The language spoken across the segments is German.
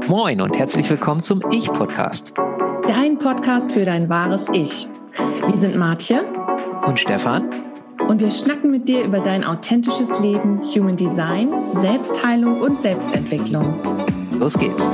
Moin und herzlich willkommen zum Ich-Podcast. Dein Podcast für dein wahres Ich. Wir sind Martje und Stefan und wir schnacken mit dir über dein authentisches Leben, Human Design, Selbstheilung und Selbstentwicklung. Los geht's.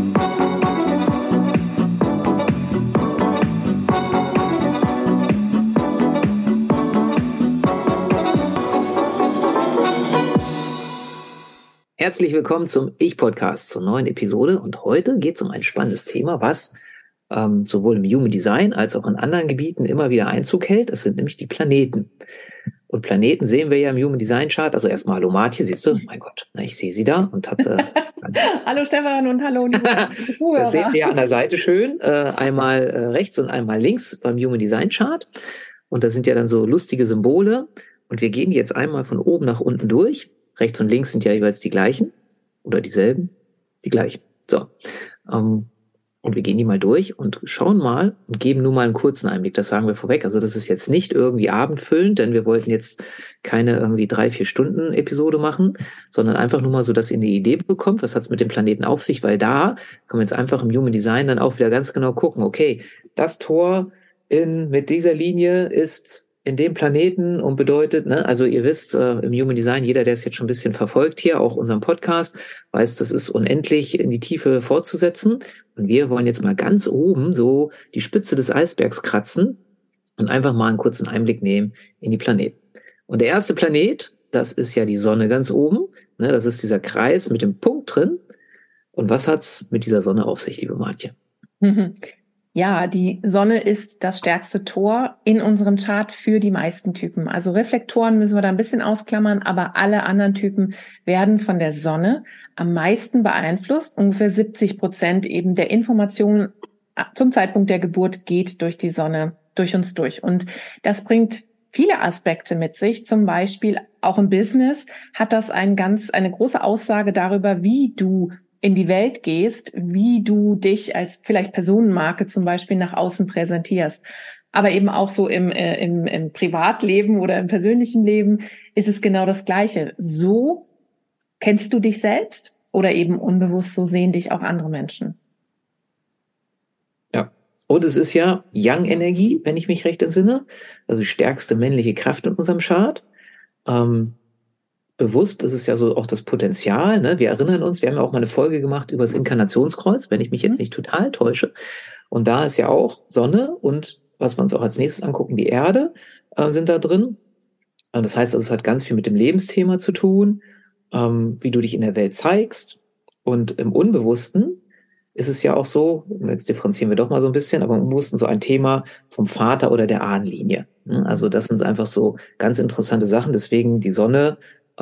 Herzlich willkommen zum Ich-Podcast, zur neuen Episode. Und heute geht es um ein spannendes Thema, was sowohl im Human Design als auch in anderen Gebieten immer wieder Einzug hält. Das sind nämlich die Planeten. Und Planeten sehen wir ja im Human Design Chart. Also erstmal hallo Martje, siehst du? Mein Gott, ich sehe sie da und habe... Hallo Stefan und hallo liebe Zuhörer. Das seht ihr ja an der Seite schön. Einmal rechts und einmal links beim Human Design Chart. Und das sind ja dann so lustige Symbole. Und wir gehen jetzt einmal von oben nach unten durch. Rechts und links sind ja jeweils die gleichen oder dieselben, die gleichen. So, und wir gehen die mal durch und schauen mal und geben nur mal einen kurzen Einblick. Das sagen wir vorweg. Also das ist jetzt nicht irgendwie abendfüllend, denn wir wollten jetzt keine irgendwie 3-4 Stunden Episode machen, sondern einfach nur mal so, dass ihr eine Idee bekommt, was hat es mit dem Planeten auf sich, weil da kann man jetzt einfach im Human Design dann auch wieder ganz genau gucken, okay, das Tor mit dieser Linie ist in dem Planeten und bedeutet, ne, also ihr wisst, im Human Design, jeder, der es jetzt schon ein bisschen verfolgt hier, auch unseren Podcast, weiß, das ist unendlich in die Tiefe fortzusetzen. Und wir wollen jetzt mal ganz oben so die Spitze des Eisbergs kratzen und einfach mal einen kurzen Einblick nehmen in die Planeten. Und der erste Planet, das ist ja die Sonne ganz oben, ne, das ist dieser Kreis mit dem Punkt drin. Und was hat's mit dieser Sonne auf sich, liebe Martje? Ja, die Sonne ist das stärkste Tor in unserem Chart für die meisten Typen. Also Reflektoren müssen wir da ein bisschen ausklammern, aber alle anderen Typen werden von der Sonne am meisten beeinflusst. Ungefähr 70% eben der Informationen zum Zeitpunkt der Geburt geht durch die Sonne, durch uns durch. Und das bringt viele Aspekte mit sich. Zum Beispiel auch im Business hat das eine große Aussage darüber, wie du in die Welt gehst, wie du dich als vielleicht Personenmarke zum Beispiel nach außen präsentierst. Aber eben auch so im Privatleben oder im persönlichen Leben ist es genau das Gleiche. So kennst du dich selbst oder eben unbewusst, so sehen dich auch andere Menschen. Ja, und es ist ja Yang-Energie, wenn ich mich recht entsinne, also die stärkste männliche Kraft in unserem Chart. Bewusst, das ist ja so auch das Potenzial, ne? Wir erinnern uns, wir haben ja auch mal eine Folge gemacht über das Inkarnationskreuz, wenn ich mich jetzt nicht total täusche. Und da ist ja auch Sonne und was wir uns auch als nächstes angucken, die Erde sind da drin. Das heißt, also, es hat ganz viel mit dem Lebensthema zu tun, wie du dich in der Welt zeigst. Und im Unbewussten ist es ja auch so, jetzt differenzieren wir doch mal so ein bisschen, aber im Unbewussten so ein Thema vom Vater oder der Ahnenlinie. Also das sind einfach so ganz interessante Sachen. Deswegen die Sonne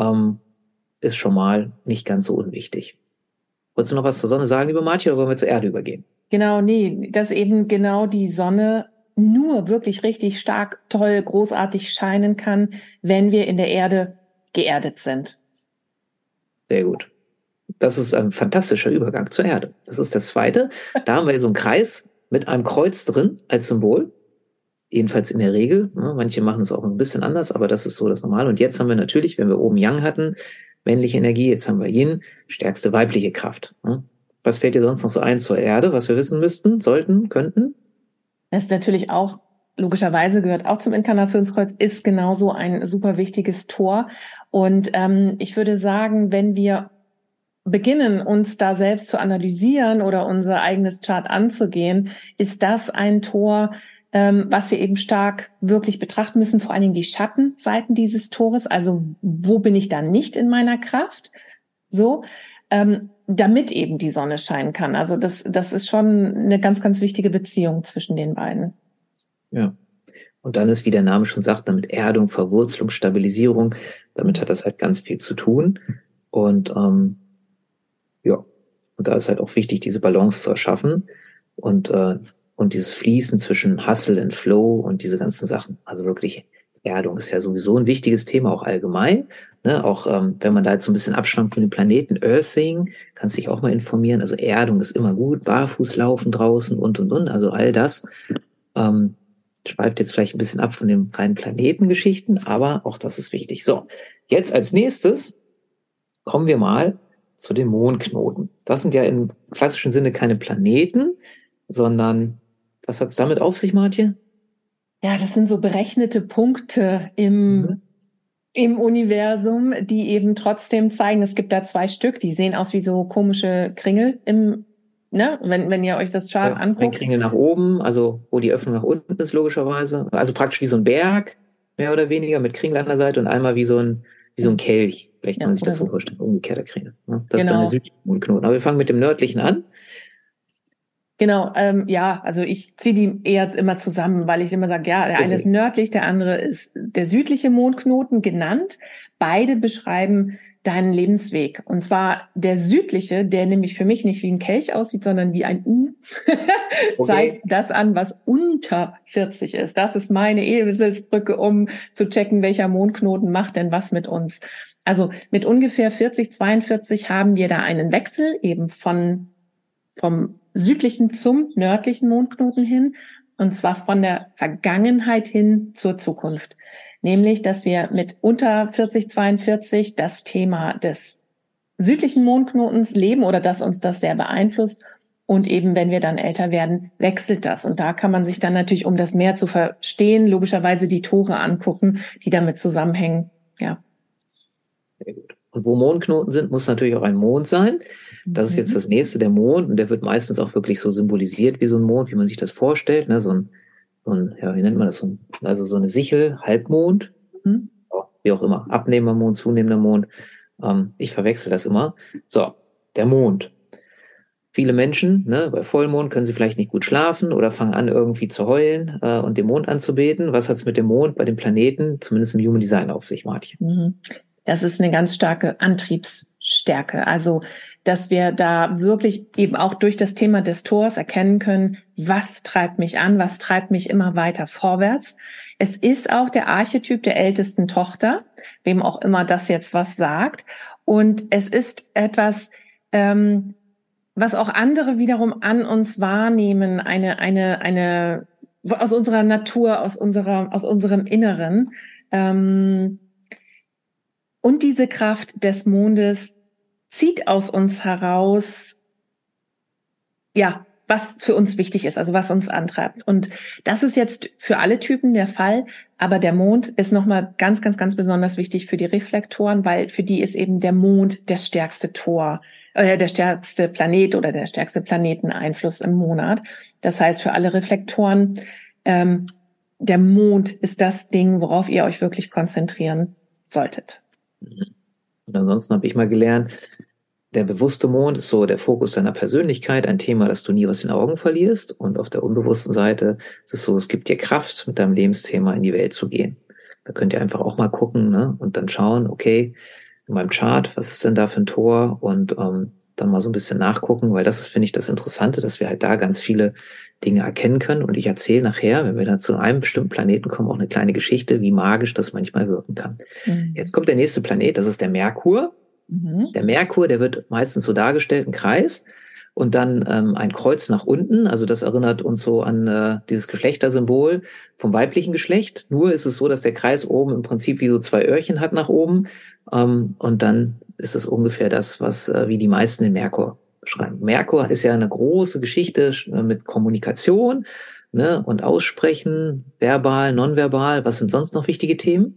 ist schon mal nicht ganz so unwichtig. Wolltest du noch was zur Sonne sagen, liebe Martje, oder wollen wir zur Erde übergehen? Genau, nee, dass eben genau die Sonne nur wirklich richtig stark, toll, großartig scheinen kann, wenn wir in der Erde geerdet sind. Sehr gut. Das ist ein fantastischer Übergang zur Erde. Das ist das Zweite. Da haben wir so einen Kreis mit einem Kreuz drin als Symbol. Jedenfalls in der Regel. Manche machen es auch ein bisschen anders, aber das ist so das Normale. Und jetzt haben wir natürlich, wenn wir oben Yang hatten, männliche Energie, jetzt haben wir Yin, stärkste weibliche Kraft. Was fällt dir sonst noch so ein zur Erde, was wir wissen müssten, sollten, könnten? Das ist natürlich auch, logischerweise gehört auch zum Inkarnationskreuz, ist genauso ein super wichtiges Tor. Und ich würde sagen, wenn wir beginnen, uns da selbst zu analysieren oder unser eigenes Chart anzugehen, ist das ein Tor, was wir eben stark wirklich betrachten müssen, vor allen Dingen die Schattenseiten dieses Tores, also wo bin ich da nicht in meiner Kraft, so, damit eben die Sonne scheinen kann. Also das ist schon eine ganz, ganz wichtige Beziehung zwischen den beiden. Ja, und dann ist, wie der Name schon sagt, damit Erdung, Verwurzelung, Stabilisierung, damit hat das halt ganz viel zu tun und ja, und da ist halt auch wichtig, diese Balance zu erschaffen und dieses Fließen zwischen Hustle und Flow und diese ganzen Sachen. Also wirklich, Erdung ist ja sowieso ein wichtiges Thema, auch allgemein. Ne? Auch wenn man da jetzt so ein bisschen abschwankt von den Planeten, Earthing, kannst dich auch mal informieren. Also Erdung ist immer gut, barfuß laufen draußen und. Also all das schweift jetzt vielleicht ein bisschen ab von den reinen Planetengeschichten, aber auch das ist wichtig. So, jetzt als nächstes kommen wir mal zu den Mondknoten. Das sind ja im klassischen Sinne keine Planeten, sondern was hat es damit auf sich, Martje? Ja, das sind so berechnete Punkte im Universum, die eben trotzdem zeigen, es gibt da 2 Stück, die sehen aus wie so komische Kringel wenn ihr euch das Chart anguckt. Ein Kringel nach oben, also wo die Öffnung nach unten ist, logischerweise. Also praktisch wie so ein Berg, mehr oder weniger, mit Kringel an der Seite und einmal wie so ein Kelch. Vielleicht kann man sich das so vorstellen, umgekehrter Kringel. Ne? Das ist dann der südliche Mondknoten. Aber wir fangen mit dem nördlichen an. Genau, also ich ziehe die eher immer zusammen, weil ich immer sage, ja, der eine ist nördlich, der andere ist der südliche Mondknoten genannt. Beide beschreiben deinen Lebensweg. Und zwar der südliche, der nämlich für mich nicht wie ein Kelch aussieht, sondern wie ein U, zeigt das an, was unter 40 ist. Das ist meine Eselsbrücke, um zu checken, welcher Mondknoten macht denn was mit uns. Also mit ungefähr 40, 42 haben wir da einen Wechsel eben vom südlichen zum nördlichen Mondknoten hin, und zwar von der Vergangenheit hin zur Zukunft. Nämlich, dass wir mit unter 40, 42 das Thema des südlichen Mondknotens leben oder dass uns das sehr beeinflusst. Und eben, wenn wir dann älter werden, wechselt das. Und da kann man sich dann natürlich, um das mehr zu verstehen, logischerweise die Tore angucken, die damit zusammenhängen. Ja. Sehr gut. Und wo Mondknoten sind, muss natürlich auch ein Mond sein. Das ist jetzt das nächste, der Mond. Und der wird meistens auch wirklich so symbolisiert wie so ein Mond, wie man sich das vorstellt. Ne? So ein, wie nennt man das? So eine Sichel, Halbmond. Wie auch immer. Abnehmender Mond, zunehmender Mond. Ich verwechsel das immer. So, der Mond. Viele Menschen, bei Vollmond können sie vielleicht nicht gut schlafen oder fangen an, irgendwie zu heulen und den Mond anzubeten. Was hat's mit dem Mond bei den Planeten, zumindest im Human Design, auf sich, Martje? Das ist eine ganz starke Antriebsstärke. Also, dass wir da wirklich eben auch durch das Thema des Tors erkennen können, was treibt mich an, was treibt mich immer weiter vorwärts. Es ist auch der Archetyp der ältesten Tochter, wem auch immer das jetzt was sagt. Und es ist etwas, was auch andere wiederum an uns wahrnehmen, eine aus unserer Natur, aus unserem Inneren. Und diese Kraft des Mondes zieht aus uns heraus, ja, was für uns wichtig ist, also was uns antreibt. Und das ist jetzt für alle Typen der Fall, aber der Mond ist nochmal ganz, ganz, ganz besonders wichtig für die Reflektoren, weil für die ist eben der Mond der stärkste der stärkste Planet oder der stärkste Planeteneinfluss im Monat. Das heißt, für alle Reflektoren, der Mond ist das Ding, worauf ihr euch wirklich konzentrieren solltet. Und ansonsten habe ich mal gelernt, der bewusste Mond ist so der Fokus deiner Persönlichkeit, ein Thema, das du nie aus den Augen verlierst. Und auf der unbewussten Seite ist es so, es gibt dir Kraft, mit deinem Lebensthema in die Welt zu gehen. Da könnt ihr einfach auch mal gucken, und dann schauen, okay, in meinem Chart, was ist denn da für ein Tor? Und dann mal so ein bisschen nachgucken, weil das ist, finde ich, das Interessante, dass wir halt da ganz viele Dinge erkennen können. Und ich erzähle nachher, wenn wir dann zu einem bestimmten Planeten kommen, auch eine kleine Geschichte, wie magisch das manchmal wirken kann. Jetzt kommt der nächste Planet, das ist der Merkur. Der Merkur, der wird meistens so dargestellt, ein Kreis und dann ein Kreuz nach unten. Also das erinnert uns so an dieses Geschlechtersymbol vom weiblichen Geschlecht. Nur ist es so, dass der Kreis oben im Prinzip wie so 2 Öhrchen hat nach oben. Und dann ist es ungefähr das, was wie die meisten den Merkur beschreiben. Merkur ist ja eine große Geschichte mit Kommunikation, und Aussprechen, verbal, nonverbal. Was sind sonst noch wichtige Themen?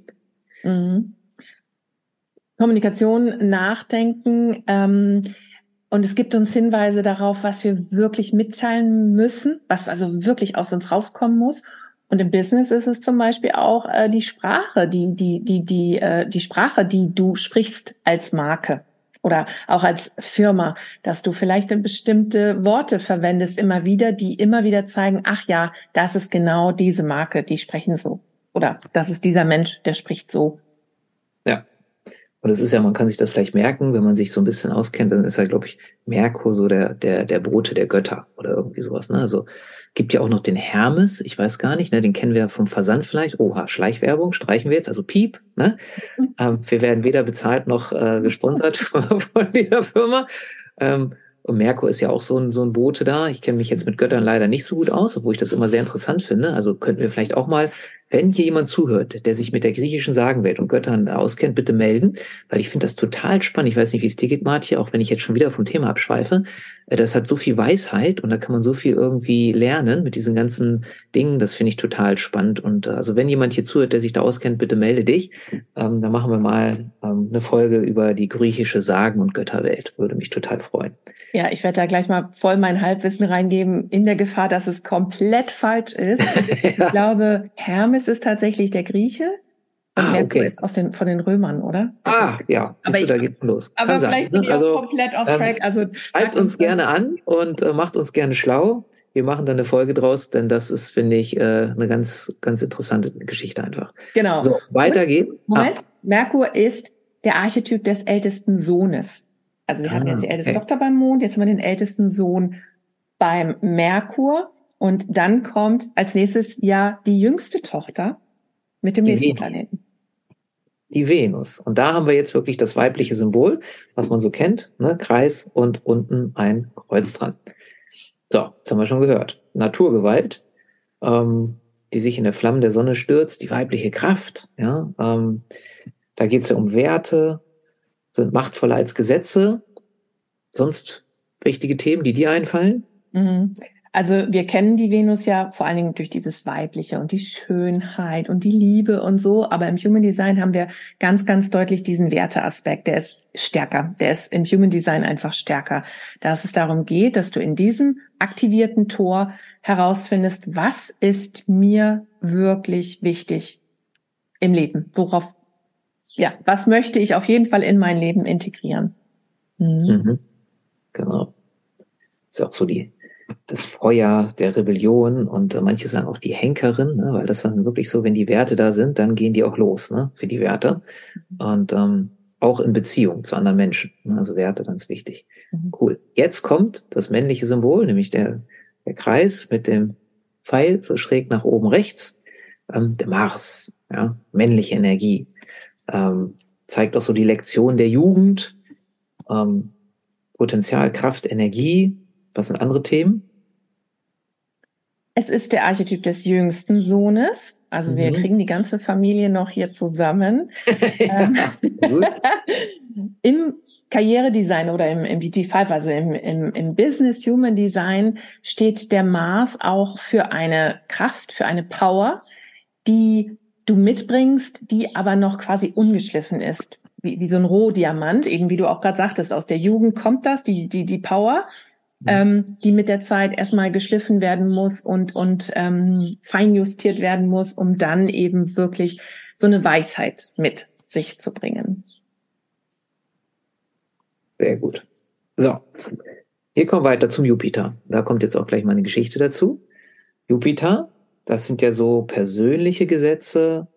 Kommunikation, Nachdenken, und es gibt uns Hinweise darauf, was wir wirklich mitteilen müssen, was also wirklich aus uns rauskommen muss. Und im Business ist es zum Beispiel auch die Sprache, die Sprache, die du sprichst als Marke oder auch als Firma, dass du vielleicht bestimmte Worte verwendest immer wieder, die immer wieder zeigen, ach ja, das ist genau diese Marke, die sprechen so. Oder das ist dieser Mensch, der spricht so. Ja. Und es ist ja, man kann sich das vielleicht merken, wenn man sich so ein bisschen auskennt, dann ist ja, glaube ich, Merkur so der Bote der Götter oder irgendwie sowas. Also gibt ja auch noch den Hermes, ich weiß gar nicht, den kennen wir vom Versand vielleicht. Oha, Schleichwerbung, streichen wir jetzt, also Piep. Wir werden weder bezahlt noch gesponsert von dieser Firma. Und Merkur ist ja auch so ein Bote da. Ich kenne mich jetzt mit Göttern leider nicht so gut aus, obwohl ich das immer sehr interessant finde. Also könnten wir vielleicht auch mal Wenn hier jemand zuhört, der sich mit der griechischen Sagenwelt und Göttern auskennt, bitte melden, weil ich finde das total spannend. Ich weiß nicht, wie es dir geht, Martje, auch wenn ich jetzt schon wieder vom Thema abschweife. Das hat so viel Weisheit und da kann man so viel irgendwie lernen mit diesen ganzen Dingen. Das finde ich total spannend. Und also wenn jemand hier zuhört, der sich da auskennt, bitte melde dich. Dann machen wir mal eine Folge über die griechische Sagen- und Götterwelt. Würde mich total freuen. Ja, ich werde da gleich mal voll mein Halbwissen reingeben, in der Gefahr, dass es komplett falsch ist. Ja. Ich glaube, Hermes ist tatsächlich der Grieche und Merkur Okay. ist von den Römern, oder? Ja, siehst du, da geht's los. Aber Kann vielleicht sein, bin ich auch komplett off track. Also schreibt uns gerne an und macht uns gerne schlau. Wir machen da eine Folge draus, denn das ist, finde ich, eine ganz, ganz interessante Geschichte einfach. Genau. So, weiter geht's. Moment. Merkur ist der Archetyp des ältesten Sohnes. Also wir hatten jetzt die älteste Tochter beim Mond, jetzt haben wir den ältesten Sohn beim Merkur und dann kommt als nächstes ja die jüngste Tochter mit dem nächsten Planeten. Die Venus. Und da haben wir jetzt wirklich das weibliche Symbol, was man so kennt, ne? Kreis und unten ein Kreuz dran. So, jetzt haben wir schon gehört. Naturgewalt, die sich in der Flamme der Sonne stürzt, die weibliche Kraft, ja, da geht es ja um Werte, sind machtvoller als Gesetze. Sonst wichtige Themen, die dir einfallen? Also wir kennen die Venus ja vor allen Dingen durch dieses Weibliche und die Schönheit und die Liebe und so. Aber im Human Design haben wir ganz, ganz deutlich diesen Werteaspekt. Der ist stärker. Der ist im Human Design einfach stärker. Dass es darum geht, dass du in diesem aktivierten Tor herausfindest, was ist mir wirklich wichtig im Leben? Was möchte ich auf jeden Fall in mein Leben integrieren? Genau. Ist auch so das Feuer der Rebellion und manche sagen auch die Henkerin, ne, weil das dann wirklich so, wenn die Werte da sind, dann gehen die auch los, ne, für die Werte. Und auch in Beziehung zu anderen Menschen. Ne, also Werte, ganz wichtig. Cool. Jetzt kommt das männliche Symbol, nämlich der Kreis mit dem Pfeil so schräg nach oben rechts. Der Mars, ja, männliche Energie. Zeigt auch so die Lektion der Jugend. Potenzial, Kraft, Energie. Was sind andere Themen? Es ist der Archetyp des jüngsten Sohnes. Also wir kriegen die ganze Familie noch hier zusammen. Im Karrieredesign oder im DT5, also im Business Human Design, steht der Mars auch für eine Kraft, für eine Power, die du mitbringst, die aber noch quasi ungeschliffen ist. Wie so ein Rohdiamant, eben wie du auch gerade sagtest, aus der Jugend kommt das, die Power, die mit der Zeit erstmal geschliffen werden muss und feinjustiert werden muss, um dann eben wirklich so eine Weisheit mit sich zu bringen. Sehr gut. So, hier kommen wir weiter zum Jupiter. Da kommt jetzt auch gleich mal eine Geschichte dazu. Jupiter, das sind ja so persönliche Gesetze,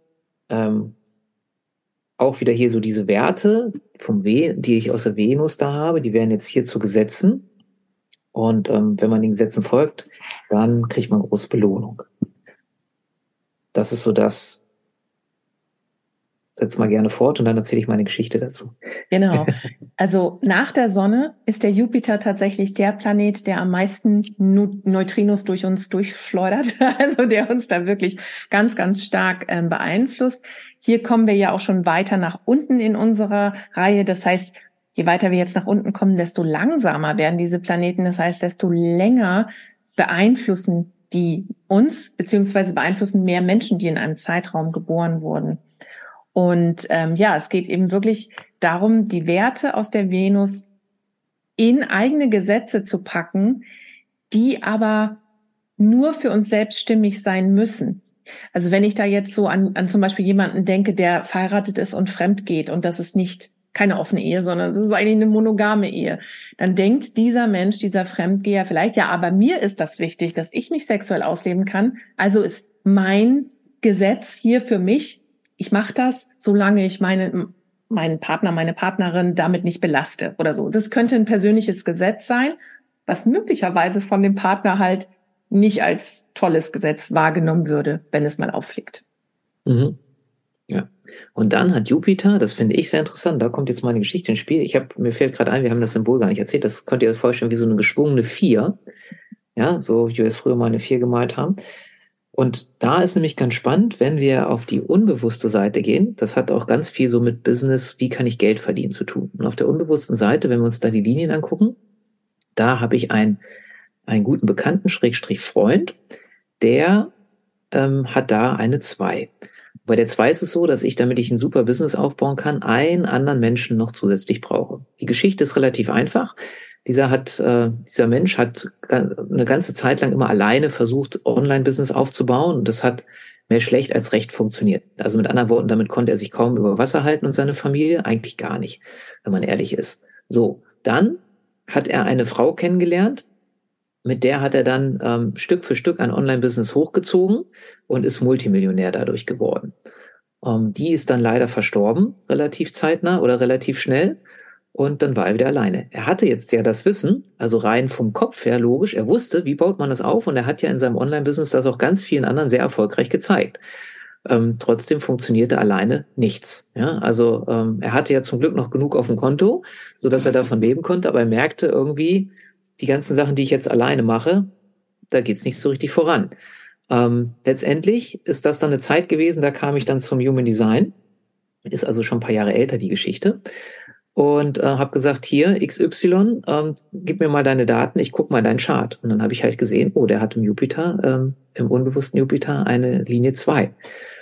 auch wieder hier so diese Werte die ich aus der Venus da habe, die werden jetzt hier zu Gesetzen. Und wenn man den Gesetzen folgt, dann kriegt man große Belohnung. Das ist so das. Setz mal gerne fort und dann erzähle ich meine Geschichte dazu. Genau. Also nach der Sonne ist der Jupiter tatsächlich der Planet, der am meisten Neutrinos durch uns durchschleudert. Also der uns da wirklich ganz, ganz stark beeinflusst. Hier kommen wir ja auch schon weiter nach unten in unserer Reihe. Das heißt, je weiter wir jetzt nach unten kommen, desto langsamer werden diese Planeten. Das heißt, desto länger beeinflussen die uns, beziehungsweise beeinflussen mehr Menschen, die in einem Zeitraum geboren wurden. Und es geht eben wirklich darum, die Werte aus der Venus in eigene Gesetze zu packen, die aber nur für uns selbst stimmig sein müssen. Also wenn ich da jetzt so an zum Beispiel jemanden denke, der verheiratet ist und fremd geht und das ist keine offene Ehe, sondern das ist eigentlich eine monogame Ehe, dann denkt dieser Mensch, dieser Fremdgeher vielleicht, ja, aber mir ist das wichtig, dass ich mich sexuell ausleben kann. Also ist mein Gesetz hier für mich, ich mache das, solange ich meinen Partner, meine Partnerin damit nicht belaste oder so. Das könnte ein persönliches Gesetz sein, was möglicherweise von dem Partner halt nicht als tolles Gesetz wahrgenommen würde, wenn es mal auffliegt. Ja. Und dann hat Jupiter, das finde ich sehr interessant, da kommt jetzt meine Geschichte ins Spiel. Mir fällt gerade ein, wir haben das Symbol gar nicht erzählt, das könnt ihr euch vorstellen wie so eine geschwungene 4. Ja, so wie wir es früher mal eine 4 gemalt haben. Und da ist nämlich ganz spannend, wenn wir auf die unbewusste Seite gehen. Das hat auch ganz viel so mit Business, wie kann ich Geld verdienen zu tun. Und auf der unbewussten Seite, wenn wir uns da die Linien angucken, da habe ich einen guten Bekannten, Schrägstrich Freund, der hat da eine 2. Bei der 2 ist es so, dass ich, damit ich ein super Business aufbauen kann, einen anderen Menschen noch zusätzlich brauche. Die Geschichte ist relativ einfach. Dieser Mensch hat eine ganze Zeit lang immer alleine versucht, Online-Business aufzubauen, und das hat mehr schlecht als recht funktioniert. Also mit anderen Worten, damit konnte er sich kaum über Wasser halten und seine Familie eigentlich gar nicht, wenn man ehrlich ist. So, dann hat er eine Frau kennengelernt, mit der hat er dann Stück für Stück ein Online-Business hochgezogen und ist Multimillionär dadurch geworden. Die ist dann leider verstorben, relativ zeitnah oder relativ schnell. Und dann war er wieder alleine. Er hatte jetzt ja das Wissen, also rein vom Kopf her logisch. Er wusste, wie baut man das auf, und er hat ja in seinem Online-Business das auch ganz vielen anderen sehr erfolgreich gezeigt. Trotzdem funktionierte alleine nichts. Ja, also er hatte ja zum Glück noch genug auf dem Konto, so dass er davon leben konnte, aber er merkte irgendwie, die ganzen Sachen, die ich jetzt alleine mache, da geht's nicht so richtig voran. Letztendlich ist das dann eine Zeit gewesen, da kam ich dann zum Human Design, ist also schon ein paar Jahre älter, die Geschichte, und habe gesagt, hier, XY, gib mir mal deine Daten, ich guck mal deinen Chart. Und dann habe ich halt gesehen, oh, der hat im Jupiter, im unbewussten Jupiter eine Linie 2.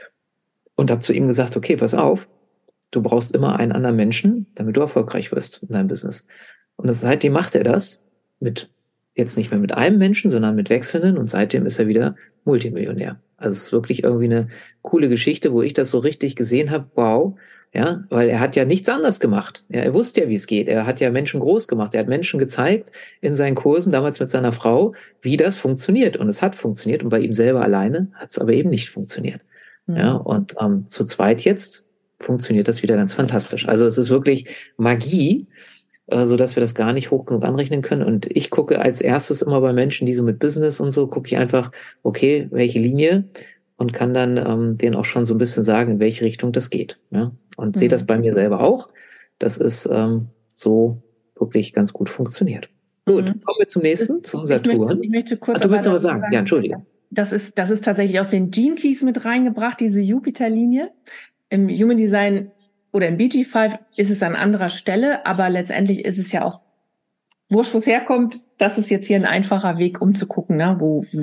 Und habe zu ihm gesagt, okay, pass auf, du brauchst immer einen anderen Menschen, damit du erfolgreich wirst in deinem Business. Und seitdem macht er das, jetzt nicht mehr mit einem Menschen, sondern mit wechselnden, und seitdem ist er wieder Multimillionär. Also es ist wirklich irgendwie eine coole Geschichte, wo ich das so richtig gesehen habe, wow, ja, weil er hat ja nichts anderes gemacht. Ja, er wusste ja, wie es geht. Er hat ja Menschen groß gemacht. Er hat Menschen gezeigt in seinen Kursen, damals mit seiner Frau, wie das funktioniert. Und es hat funktioniert, und bei ihm selber alleine hat es aber eben nicht funktioniert. Ja, und zu zweit jetzt funktioniert das wieder ganz fantastisch. Also es ist wirklich Magie, so dass wir das gar nicht hoch genug anrechnen können. Und ich gucke als erstes immer bei Menschen, die so mit Business und so, gucke ich einfach, okay, welche Linie, und kann dann denen auch schon so ein bisschen sagen, in welche Richtung das geht. Ja? Und sehe das bei mir selber auch, dass es so wirklich ganz gut funktioniert. Gut, kommen wir zum nächsten, zum Saturn. Ich möchte kurz du willst noch was sagen? Ja, Entschuldige. Das ist tatsächlich aus den Gene Keys mit reingebracht, diese Jupiter-Linie. Im Human Design oder im BG5 ist es an anderer Stelle, aber letztendlich ist es ja auch wurscht, wo es herkommt. Das ist jetzt hier ein einfacher Weg, um zu gucken, ne,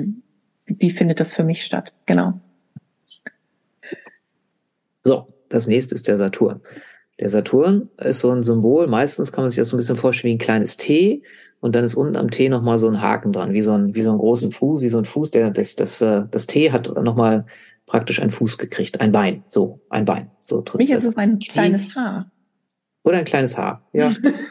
wie findet das für mich statt. Genau. So, das nächste ist der Saturn. Der Saturn ist so ein Symbol, meistens kann man sich das so ein bisschen vorstellen wie ein kleines T, und dann ist unten am T nochmal so ein Haken dran, wie so ein großen Fuß, wie so ein Fuß. Das T hat nochmal praktisch einen Fuß gekriegt, ein Bein. So Für mich ist es ein kleines Haar. Oder ein kleines Haar, ja.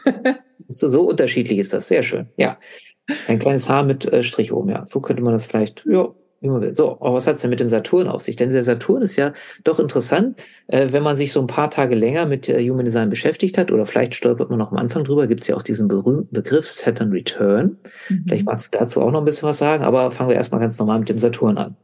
So unterschiedlich ist das, sehr schön, ja. Ein kleines Haar mit Strich oben, ja. So könnte man das vielleicht, ja, wie man will. So, aber was hat's denn mit dem Saturn auf sich? Denn der Saturn ist ja doch interessant, wenn man sich so ein paar Tage länger mit Human Design beschäftigt hat, oder vielleicht stolpert man noch am Anfang drüber, gibt's ja auch diesen berühmten Begriff Saturn Return. Vielleicht magst du dazu auch noch ein bisschen was sagen, aber fangen wir erstmal ganz normal mit dem Saturn an.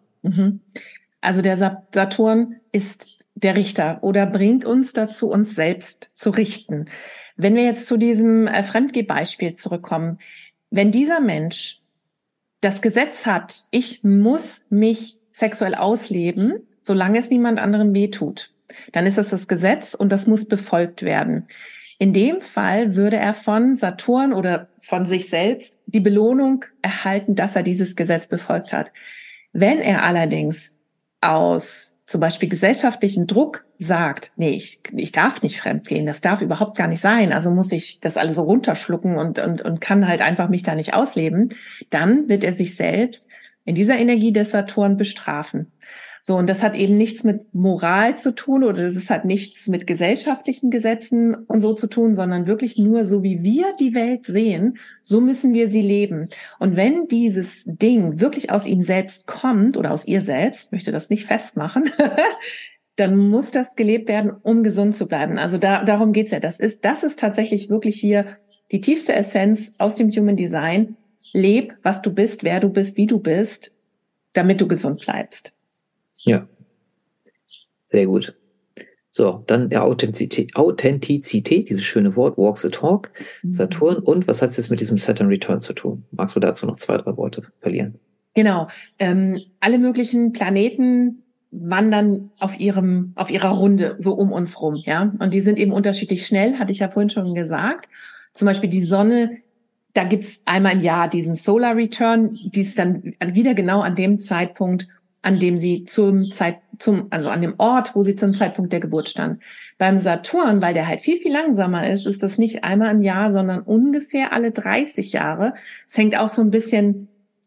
Also der Saturn ist der Richter oder bringt uns dazu, uns selbst zu richten. Wenn wir jetzt zu diesem Fremdgeh-Beispiel zurückkommen, wenn dieser Mensch das Gesetz hat, ich muss mich sexuell ausleben, solange es niemand anderem wehtut, dann ist das Gesetz, und das muss befolgt werden. In dem Fall würde er von Saturn oder von sich selbst die Belohnung erhalten, dass er dieses Gesetz befolgt hat. Wenn er allerdings aus zum Beispiel gesellschaftlichen Druck sagt, nee, ich darf nicht fremdgehen, das darf überhaupt gar nicht sein, also muss ich das alles so runterschlucken und kann halt einfach mich da nicht ausleben, dann wird er sich selbst in dieser Energie des Saturn bestrafen. So, und das hat eben nichts mit Moral zu tun, oder das hat nichts mit gesellschaftlichen Gesetzen und so zu tun, sondern wirklich nur so, wie wir die Welt sehen, so müssen wir sie leben. Und wenn dieses Ding wirklich aus ihm selbst kommt oder aus ihr selbst, möchte das nicht festmachen, dann muss das gelebt werden, um gesund zu bleiben. Also darum geht's ja. Das ist tatsächlich wirklich hier die tiefste Essenz aus dem Human Design. Leb, was du bist, wer du bist, wie du bist, damit du gesund bleibst. Ja, sehr gut. So, dann der Authentizität, dieses schöne Wort, walk the talk, Saturn. Und was hat es jetzt mit diesem Saturn Return zu tun? Magst du dazu noch 2, 3 Worte verlieren? Genau. Alle möglichen Planeten wandern auf ihrer Runde so um uns rum, ja. Und die sind eben unterschiedlich schnell, hatte ich ja vorhin schon gesagt. Zum Beispiel die Sonne, da gibt's einmal im Jahr diesen Solar Return, die ist dann wieder genau an dem Zeitpunkt, an dem sie also an dem Ort, wo sie zum Zeitpunkt der Geburt stand. Beim Saturn, weil der halt viel, viel langsamer ist das nicht einmal im Jahr, sondern ungefähr alle 30 Jahre. Es hängt auch so ein bisschen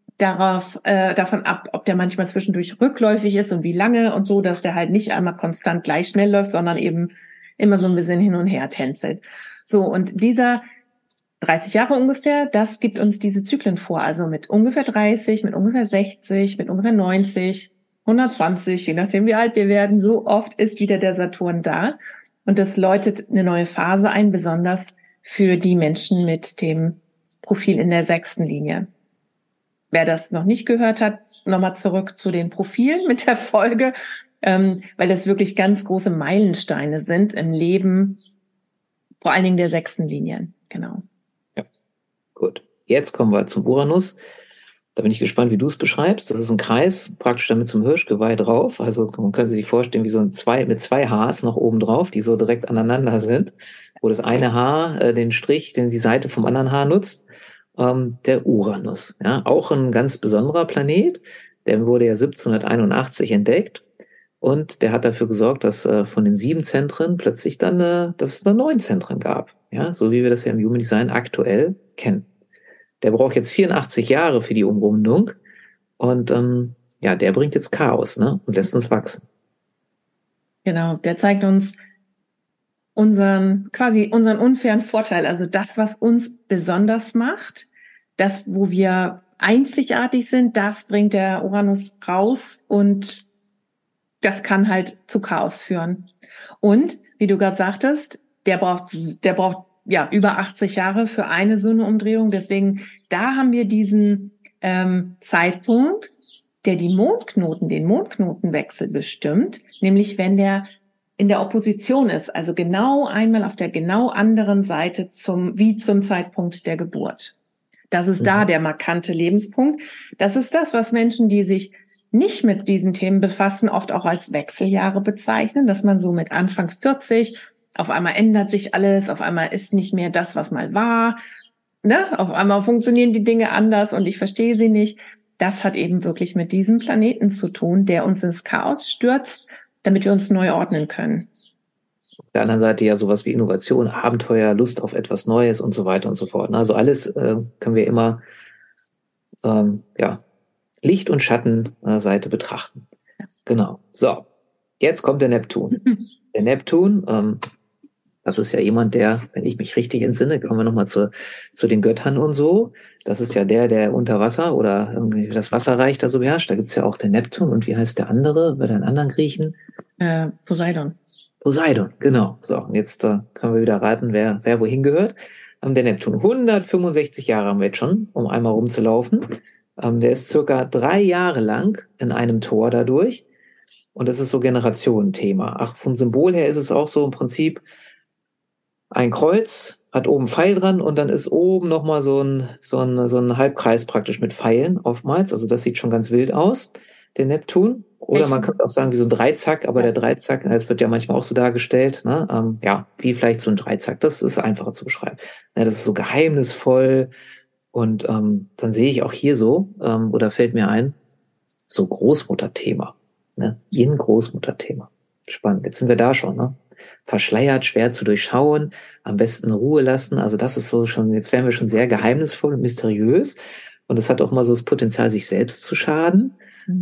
davon ab, ob der manchmal zwischendurch rückläufig ist und wie lange und so, dass der halt nicht einmal konstant gleich schnell läuft, sondern eben immer so ein bisschen hin und her tänzelt. So, und dieser 30 Jahre ungefähr, das gibt uns diese Zyklen vor. Also mit ungefähr 30, mit ungefähr 60, mit ungefähr 90, 120, je nachdem wie alt wir werden, so oft ist wieder der Saturn da. Und das läutet eine neue Phase ein, besonders für die Menschen mit dem Profil in der 6. Linie. Wer das noch nicht gehört hat, nochmal zurück zu den Profilen mit der Folge, weil das wirklich ganz große Meilensteine sind im Leben, vor allen Dingen der 6. Linien. Genau. Ja, gut. Jetzt kommen wir zum Uranus. Da bin ich gespannt, wie du es beschreibst. Das ist ein Kreis, praktisch damit zum Hirschgeweih drauf. Also man könnte sich vorstellen, wie so ein mit zwei Hs noch oben drauf, die so direkt aneinander sind, wo das eine Haar den Strich, die Seite vom anderen Haar nutzt. Der Uranus, ja, auch ein ganz besonderer Planet. Der wurde ja 1781 entdeckt und der hat dafür gesorgt, dass von den 7 Zentren plötzlich dann, dass es nur 9 Zentren gab, ja, so wie wir das ja im Human Design aktuell kennen. Der braucht jetzt 84 Jahre für die Umrundung und ja, der bringt jetzt Chaos, ne, und lässt uns wachsen. Genau, der zeigt uns unseren unfairen Vorteil, also das, was uns besonders macht, das, wo wir einzigartig sind, das bringt der Uranus raus und das kann halt zu Chaos führen. Und wie du gerade sagtest, der braucht ja über 80 Jahre für eine so eine Umdrehung. Deswegen, da haben wir diesen Zeitpunkt, der den Mondknotenwechsel bestimmt, nämlich wenn der in der Opposition ist, also genau einmal auf der genau anderen Seite zum Zeitpunkt der Geburt. Das ist da der markante Lebenspunkt. Das ist das, was Menschen, die sich nicht mit diesen Themen befassen, oft auch als Wechseljahre bezeichnen, dass man so mit Anfang 40, auf einmal ändert sich alles, auf einmal ist nicht mehr das, was mal war, ne? Auf einmal funktionieren die Dinge anders und ich verstehe sie nicht. Das hat eben wirklich mit diesem Planeten zu tun, der uns ins Chaos stürzt, damit wir uns neu ordnen können. Auf der anderen Seite ja sowas wie Innovation, Abenteuer, Lust auf etwas Neues und so weiter und so fort. Also alles können wir immer ja, Licht- und Schattenseite betrachten. Ja. Genau. So, jetzt kommt der Neptun. Der Neptun, das ist ja jemand, der, wenn ich mich richtig entsinne, kommen wir nochmal zu den Göttern und so. Das ist ja der unter Wasser oder irgendwie das Wasserreich da so beherrscht. Da gibt's ja auch den Neptun. Und wie heißt der andere bei den anderen Griechen? Poseidon. Poseidon, genau. So, und jetzt können wir wieder raten, wer wohin gehört. Der Neptun. 165 Jahre haben wir jetzt schon, um einmal rumzulaufen. Der ist circa 3 Jahre lang in einem Tor dadurch. Und das ist so Generationenthema. Ach, vom Symbol her ist es auch so im Prinzip ein Kreuz, hat oben Pfeil dran und dann ist oben nochmal so ein Halbkreis praktisch mit Pfeilen oftmals. Also das sieht schon ganz wild aus, der Neptun. Oder man könnte auch sagen wie so ein Dreizack, aber der Dreizack, das wird ja manchmal auch so dargestellt, ne? Ja, wie vielleicht so ein Dreizack, das ist einfacher zu beschreiben. Ja, das ist so geheimnisvoll und dann sehe ich auch hier so, oder fällt mir ein, so Großmutterthema, ne? Yin-Großmutterthema. Spannend, jetzt sind wir da schon, ne? Verschleiert, schwer zu durchschauen, am besten in Ruhe lassen. Also das ist so schon, jetzt wären wir schon sehr geheimnisvoll und mysteriös. Und es hat auch mal so das Potenzial, sich selbst zu schaden.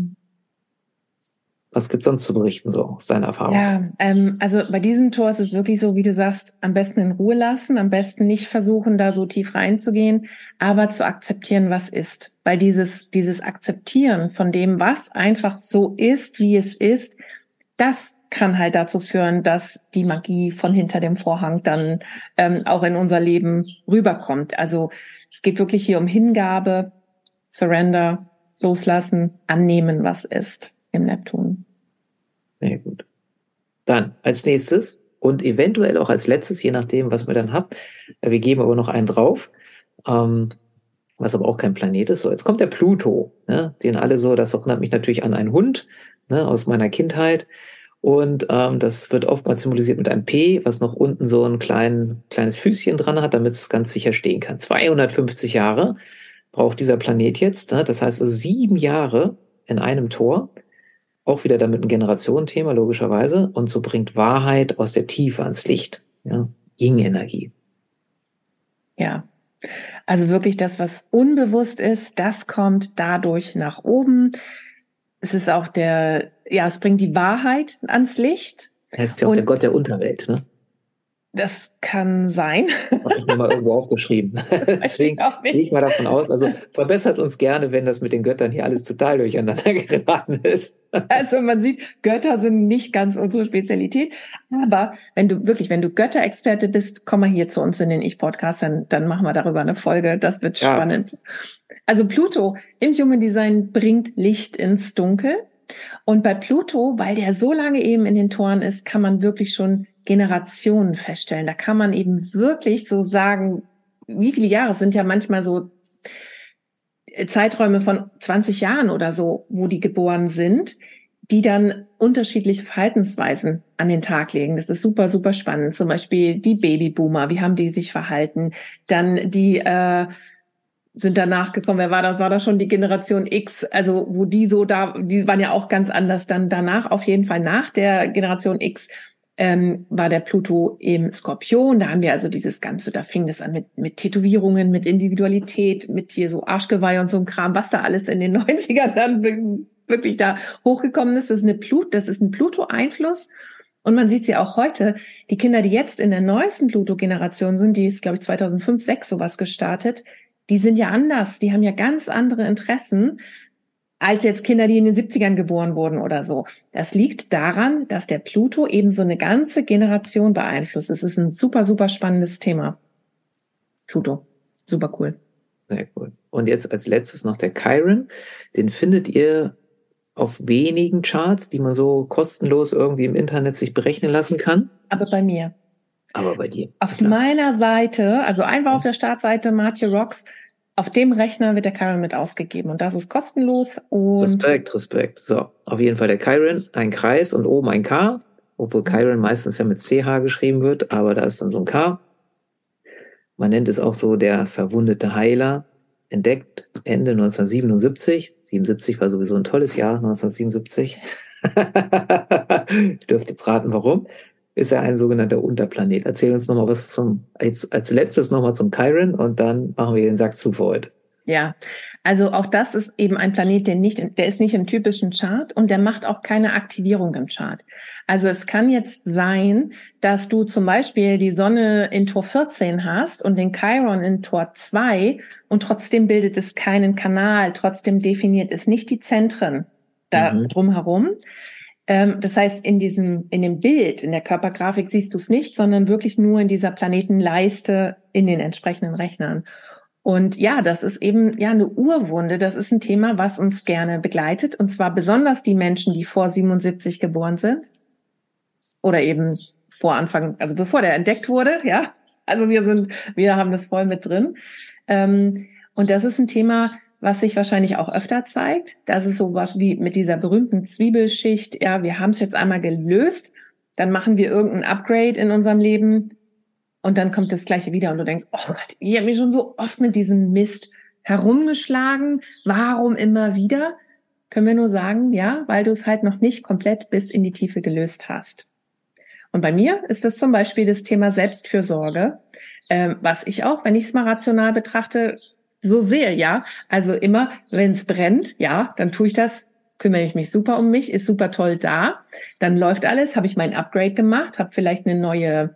Was gibt's sonst zu berichten, so aus deiner Erfahrung? Ja, also bei diesem Tor ist es wirklich so, wie du sagst, am besten in Ruhe lassen, am besten nicht versuchen, da so tief reinzugehen, aber zu akzeptieren, was ist. Weil dieses Akzeptieren von dem, was einfach so ist, wie es ist, das kann halt dazu führen, dass die Magie von hinter dem Vorhang dann auch in unser Leben rüberkommt. Also es geht wirklich hier um Hingabe, Surrender, loslassen, annehmen, was ist im Neptun. Sehr gut. Dann als nächstes und eventuell auch als letztes, je nachdem, was wir dann habt. Wir geben aber noch einen drauf. Und was aber auch kein Planet ist. So, jetzt kommt der Pluto, ne? Den alle so, das erinnert mich natürlich an einen Hund, ne, aus meiner Kindheit. Und das wird oftmals symbolisiert mit einem P, was noch unten so ein kleines Füßchen dran hat, damit es ganz sicher stehen kann. 250 Jahre braucht dieser Planet jetzt, ne? Das heißt also 7 Jahre in einem Tor. Auch wieder damit ein Generationenthema, logischerweise. Und so bringt Wahrheit aus der Tiefe ans Licht. Ja? Yin-Energie. Ja, also wirklich das, was unbewusst ist, das kommt dadurch nach oben. Es ist auch es bringt die Wahrheit ans Licht. Er ist ja auch der Gott der Unterwelt, ne? Das kann sein. Habe ich mir mal irgendwo aufgeschrieben. Deswegen gehe ich mal davon aus, also verbessert uns gerne, wenn das mit den Göttern hier alles total durcheinander geraten ist. Also man sieht, Götter sind nicht ganz unsere Spezialität. Aber wenn du Götterexperte bist, komm mal hier zu uns in den Ich-Podcast, dann machen wir darüber eine Folge. Das wird spannend. Also Pluto im Human Design bringt Licht ins Dunkel. Und bei Pluto, weil der so lange eben in den Toren ist, kann man wirklich schon Generationen feststellen. Da kann man eben wirklich so sagen, wie viele Jahre, sind ja manchmal so Zeiträume von 20 Jahren oder so, wo die geboren sind, die dann unterschiedliche Verhaltensweisen an den Tag legen. Das ist super, super spannend. Zum Beispiel die Babyboomer, wie haben die sich verhalten? Dann die sind danach gekommen, wer war das? War das schon die Generation X? Also wo die waren ja auch ganz anders. Dann danach, auf jeden Fall nach der Generation X, war der Pluto im Skorpion. Da haben wir also dieses Ganze, da fing das an mit Tätowierungen, mit Individualität, mit hier so Arschgeweih und so ein Kram, was da alles in den 90ern dann wirklich da hochgekommen ist. Das ist ein Pluto-Einfluss. Und man sieht sie auch heute, die Kinder, die jetzt in der neuesten Pluto-Generation sind, die ist, glaube ich, 2005, 2006 sowas gestartet, die sind ja anders, die haben ja ganz andere Interessen als jetzt Kinder, die in den 70ern geboren wurden oder so. Das liegt daran, dass der Pluto eben so eine ganze Generation beeinflusst. Es ist ein super, super spannendes Thema. Pluto. Super cool. Sehr cool. Und jetzt als letztes noch der Chiron. Den findet ihr auf wenigen Charts, die man so kostenlos irgendwie im Internet sich berechnen lassen kann. Aber bei mir. Aber bei dir. Auf meiner Seite, also einfach auf der Startseite Martje Rocks, auf dem Rechner wird der Chiron mit ausgegeben und das ist kostenlos. Und Respekt. So, auf jeden Fall der Chiron, ein Kreis und oben ein K, obwohl Chiron meistens ja mit CH geschrieben wird, aber da ist dann so ein K. Man nennt es auch so der verwundete Heiler, entdeckt Ende 1977. 77 war sowieso ein tolles Jahr, 1977. Ihr dürft jetzt raten, warum. Ist er ein sogenannter Unterplanet. Erzähl uns nochmal was als letztes nochmal zum Chiron und dann machen wir den Sack zu für heute. Ja, also auch das ist eben ein Planet, der ist nicht im typischen Chart und der macht auch keine Aktivierung im Chart. Also es kann jetzt sein, dass du zum Beispiel die Sonne in Tor 14 hast und den Chiron in Tor 2 und trotzdem bildet es keinen Kanal, trotzdem definiert es nicht die Zentren da drumherum. Das heißt, in dem Bild, in der Körpergrafik siehst du es nicht, sondern wirklich nur in dieser Planetenleiste in den entsprechenden Rechnern. Und ja, das ist eben eine Urwunde. Das ist ein Thema, was uns gerne begleitet. Und zwar besonders die Menschen, die vor 77 geboren sind. Oder eben bevor der entdeckt wurde, ja. Also wir haben das voll mit drin. Und das ist ein Thema, was sich wahrscheinlich auch öfter zeigt. Das ist sowas wie mit dieser berühmten Zwiebelschicht. Ja, wir haben es jetzt einmal gelöst. Dann machen wir irgendein Upgrade in unserem Leben. Und dann kommt das Gleiche wieder und du denkst, oh Gott, ich habe mich schon so oft mit diesem Mist herumgeschlagen. Warum immer wieder? Können wir nur sagen, ja, weil du es halt noch nicht komplett bis in die Tiefe gelöst hast. Und bei mir ist das zum Beispiel das Thema Selbstfürsorge, was ich auch, wenn ich es mal rational betrachte, so sehe, ja. Also immer, wenn es brennt, ja, dann tue ich das, kümmere ich mich super um mich, ist super toll da. Dann läuft alles, habe ich mein Upgrade gemacht, habe vielleicht eine neue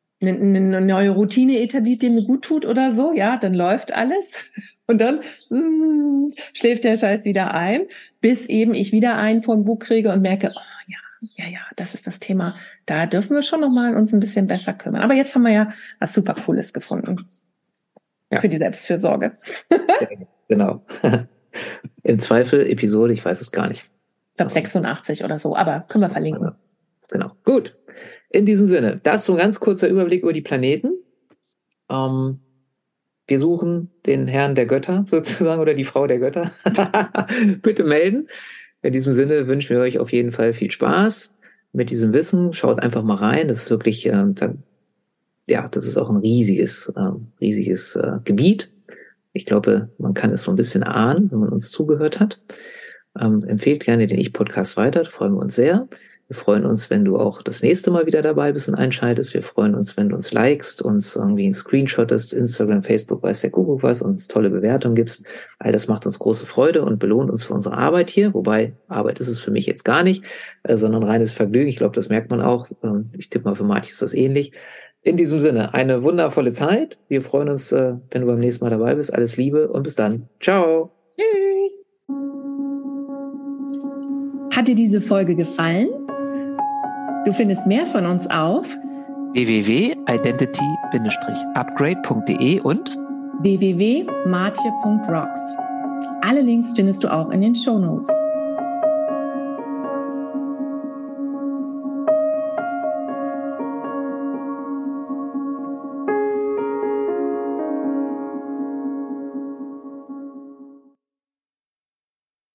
Routine etabliert, die mir gut tut oder so, ja, dann läuft alles und dann schläft der Scheiß wieder ein, bis eben ich wieder einen vom Bug kriege und merke, oh ja, das ist das Thema, da dürfen wir schon nochmal uns ein bisschen besser kümmern. Aber jetzt haben wir ja was super Cooles gefunden für die Selbstfürsorge. Genau. Im Zweifel Episode, ich weiß es gar nicht. Ich glaube 86 oder so, aber können wir verlinken. Genau, gut. In diesem Sinne, das ist so ein ganz kurzer Überblick über die Planeten. wir suchen den Herrn der Götter sozusagen oder die Frau der Götter. Bitte melden. In diesem Sinne wünschen wir euch auf jeden Fall viel Spaß mit diesem Wissen. Schaut einfach mal rein. Das ist wirklich, das ist auch ein riesiges Gebiet. Ich glaube, man kann es so ein bisschen ahnen, wenn man uns zugehört hat. Empfehlt gerne den Ich-Podcast weiter, da freuen wir uns sehr. Wir freuen uns, wenn du auch das nächste Mal wieder dabei bist und einschaltest. Wir freuen uns, wenn du uns likest, uns irgendwie einen Screenshottest, Instagram, Facebook, weiß der Kuckuck was, uns tolle Bewertungen gibst. All das macht uns große Freude und belohnt uns für unsere Arbeit hier. Wobei, Arbeit ist es für mich jetzt gar nicht, sondern reines Vergnügen. Ich glaube, das merkt man auch. Ich tippe mal, für Martin ist das ähnlich. In diesem Sinne, eine wundervolle Zeit. Wir freuen uns, wenn du beim nächsten Mal dabei bist. Alles Liebe und bis dann. Ciao. Tschüss. Hat dir diese Folge gefallen? Du findest mehr von uns auf www.identity-upgrade.de und www.martje.rocks. Alle Links findest du auch in den Shownotes.